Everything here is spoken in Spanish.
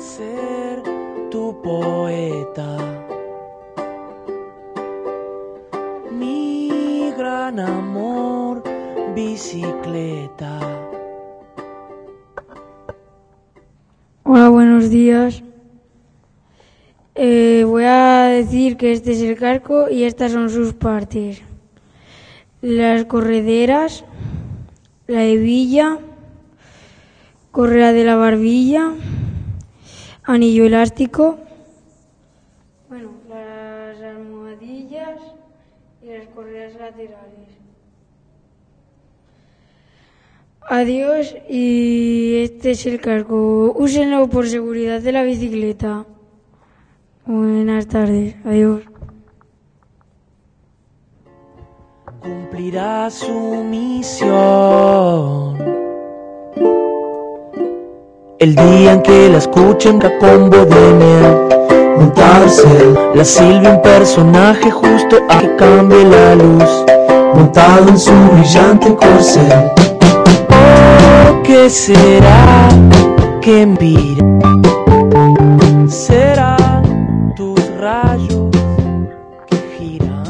ser tu poeta, mi gran amor, bicicleta. Hola, buenos días. Voy a decir que este es el casco y estas son sus partes: las correderas, la hebilla, correa de la barbilla, anillo elástico, las almohadillas y las correas laterales. Adiós, y este es el casco. Úsenlo por seguridad de la bicicleta. Buenas tardes, adiós. Cumplirá su misión el día en que la escuchen con Bohemia montarse. La Silvia, un personaje justo a que cambie la luz, montado en su brillante corcel. Oh, ¿qué será que envidia? Serán tus rayos que giran.